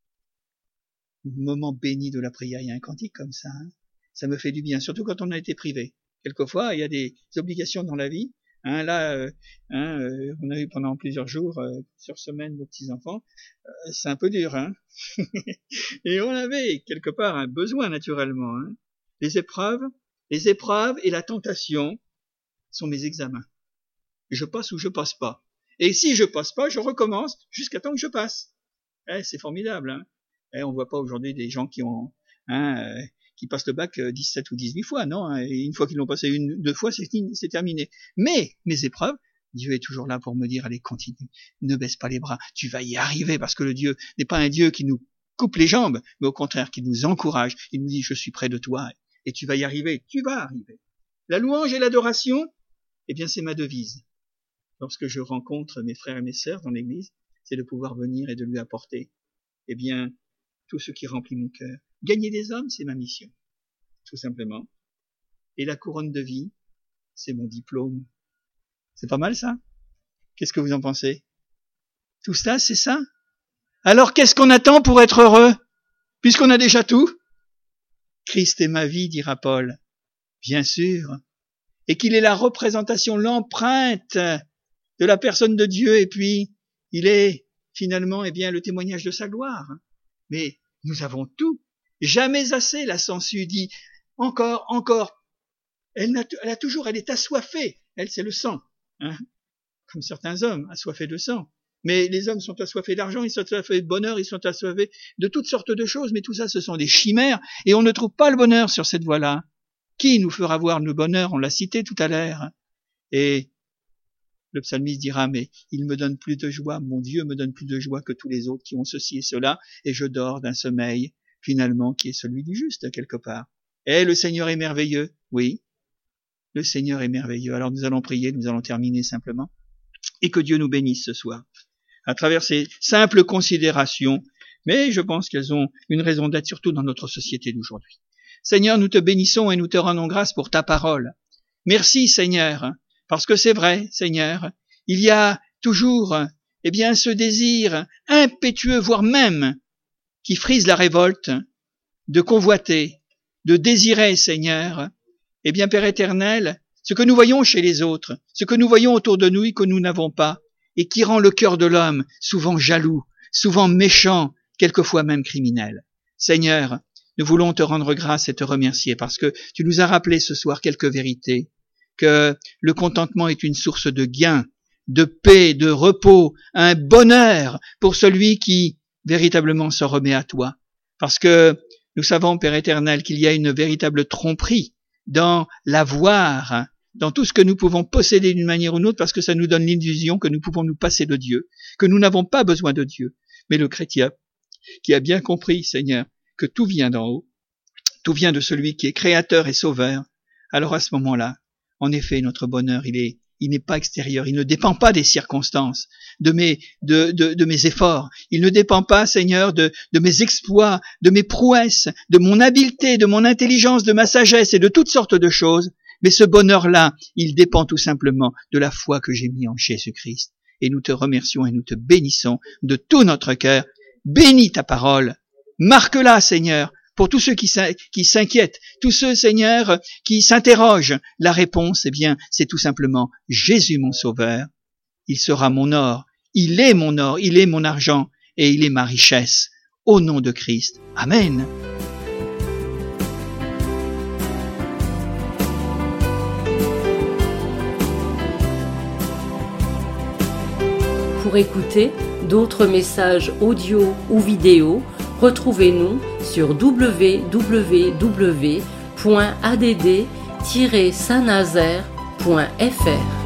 Moment béni de la prière, il y a un cantique comme ça, hein. Ça me fait du bien, surtout quand on a été privé. Quelquefois, il y a des obligations dans la vie. Hein, là, on a eu pendant plusieurs jours, plusieurs semaines, nos petits-enfants. C'est un peu dur, hein. Et on avait quelque part un besoin naturellement. Hein. Les épreuves et la tentation sont mes examens. Je passe ou je passe pas. Et si je passe pas, je recommence jusqu'à temps que je passe. C'est formidable. Hein. On voit pas aujourd'hui des gens qui ont qui passent le bac 17 ou 18 fois, non, hein, et une fois qu'ils l'ont passé deux fois, c'est terminé. Mais mes épreuves, Dieu est toujours là pour me dire, allez, continue, ne baisse pas les bras, tu vas y arriver, parce que le Dieu n'est pas un Dieu qui nous coupe les jambes, mais au contraire, qui nous encourage, il nous dit, je suis près de toi, et tu vas y arriver, tu vas arriver. La louange et l'adoration, eh bien c'est ma devise. Lorsque je rencontre mes frères et mes sœurs dans l'église, c'est de pouvoir venir et de lui apporter, eh bien, tout ce qui remplit mon cœur. Gagner des hommes, c'est ma mission, tout simplement. Et la couronne de vie, c'est mon diplôme. C'est pas mal ça? Qu'est-ce que vous en pensez? Tout ça, c'est ça? Alors qu'est-ce qu'on attend pour être heureux? Puisqu'on a déjà tout? Christ est ma vie, dira Paul. Bien sûr. Et qu'il est la représentation, l'empreinte de la personne de Dieu, et puis il est finalement, eh bien, le témoignage de sa gloire. Mais nous avons tout. Jamais assez, la sangsue dit. Encore. Elle est assoiffée. Elle, c'est le sang. Hein, comme certains hommes, assoiffés de sang. Mais les hommes sont assoiffés d'argent, ils sont assoiffés de bonheur, ils sont assoiffés de toutes sortes de choses, mais tout ça, ce sont des chimères, et on ne trouve pas le bonheur sur cette voie-là. Qui nous fera voir le bonheur? On l'a cité tout à l'heure. Et le psalmiste dira, mais il me donne plus de joie, mon Dieu me donne plus de joie que tous les autres qui ont ceci et cela, et je dors d'un sommeil, finalement, qui est celui du juste, quelque part. Et le Seigneur est merveilleux, oui. Le Seigneur est merveilleux. Alors nous allons prier, nous allons terminer simplement. Et que Dieu nous bénisse ce soir, à travers ces simples considérations, mais je pense qu'elles ont une raison d'être surtout dans notre société d'aujourd'hui. Seigneur, nous te bénissons et nous te rendons grâce pour ta parole. Merci Seigneur, parce que c'est vrai, Seigneur, il y a toujours, eh bien, ce désir impétueux, voire même, qui frise la révolte, de convoiter, de désirer, Seigneur, eh bien, Père éternel, ce que nous voyons chez les autres, ce que nous voyons autour de nous et que nous n'avons pas, et qui rend le cœur de l'homme souvent jaloux, souvent méchant, quelquefois même criminel. Seigneur, nous voulons te rendre grâce et te remercier parce que tu nous as rappelé ce soir quelques vérités, que le contentement est une source de gain, de paix, de repos, un bonheur pour celui qui véritablement se remet à toi. Parce que nous savons, Père éternel, qu'il y a une véritable tromperie dans l'avoir, dans tout ce que nous pouvons posséder d'une manière ou d'une autre, parce que ça nous donne l'illusion que nous pouvons nous passer de Dieu, que nous n'avons pas besoin de Dieu. Mais le chrétien, qui a bien compris, Seigneur, que tout vient d'en haut, tout vient de celui qui est créateur et sauveur, alors à ce moment-là, en effet, notre bonheur, il n'est pas extérieur, il ne dépend pas des circonstances, de mes efforts, il ne dépend pas, Seigneur, de mes exploits, de mes prouesses, de mon habileté, de mon intelligence, de ma sagesse et de toutes sortes de choses. Mais ce bonheur-là, il dépend tout simplement de la foi que j'ai mis en Jésus-Christ. Et nous te remercions et nous te bénissons de tout notre cœur. Bénis ta parole. Marque-la, Seigneur, pour tous ceux qui s'inquiètent, tous ceux, Seigneur, qui s'interrogent. La réponse, eh bien, c'est tout simplement Jésus mon Sauveur. Il sera mon or, il est mon argent et il est ma richesse. Au nom de Christ. Amen. Pour écouter d'autres messages audio ou vidéo, retrouvez-nous sur www.add-saint-nazaire.fr.